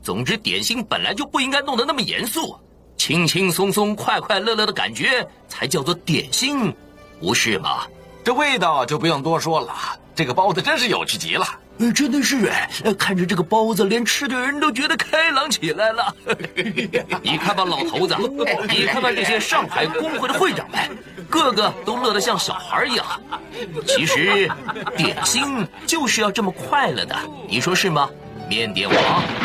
总之，点心本来就不应该弄得那么严肃，轻轻松松、快快乐乐的感觉才叫做点心，不是吗？ 这味道就不用多说了，这个包子真是有趣极了。 真的是看着这个包子，连吃的人都觉得开朗起来了。你看吧，老头子，你看看这些上海工会的会长们，个个都乐得像小孩一样。其实，点心就是要这么快乐的，你说是吗？面点王。